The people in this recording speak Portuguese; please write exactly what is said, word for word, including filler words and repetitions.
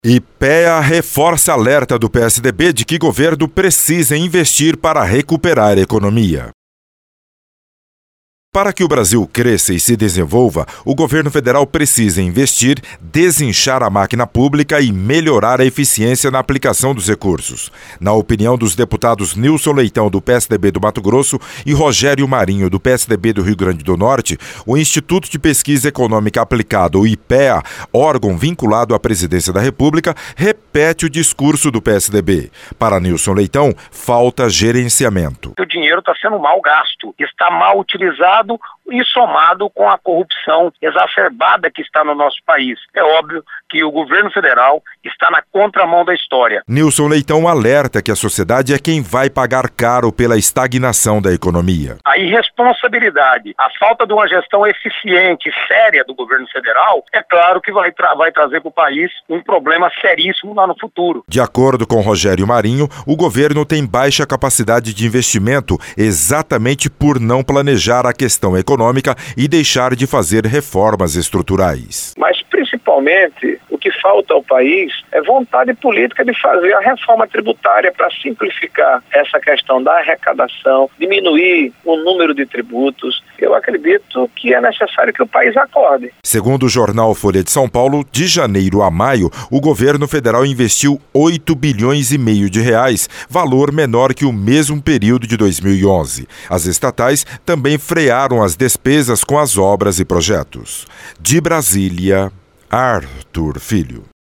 IPEA reforça alerta do P S D B de que governo precisa investir para recuperar a economia. Para que o Brasil cresça e se desenvolva, o governo federal precisa investir, desinchar a máquina pública e melhorar a eficiência na aplicação dos recursos. Na opinião dos deputados Nilson Leitão, do P S D B do Mato Grosso, e Rogério Marinho, do P S D B do Rio Grande do Norte, o Instituto de Pesquisa Econômica Aplicada, o IPEA, órgão vinculado à Presidência da República, repete o discurso do P S D B. Para Nilson Leitão, falta gerenciamento. O dinheiro está sendo mal gasto, está mal utilizado e somado com a corrupção exacerbada que está no nosso país. É óbvio que o governo federal está na contramão da história. Nilson Leitão alerta que a sociedade é quem vai pagar caro pela estagnação da economia. A irresponsabilidade, a falta de uma gestão eficiente e séria do governo federal, é claro que vai, tra- vai trazer para o país um problema seríssimo lá no futuro. De acordo com Rogério Marinho, o governo tem baixa capacidade de investimento exatamente por não planejar a questão econômica e deixar de fazer reformas estruturais. Mas principalmente o que falta ao país é vontade política de fazer a reforma tributária para simplificar essa questão da arrecadação, diminuir o número de tributos. Eu acredito que é necessário que o país acorde. Segundo o jornal Folha de São Paulo, de janeiro a maio, o governo federal investiu oito bilhões e meio de reais, valor menor que o mesmo período de dois mil e onze. As estatais também frearam as despesas com as obras e projetos. De Brasília, Arthur Filho.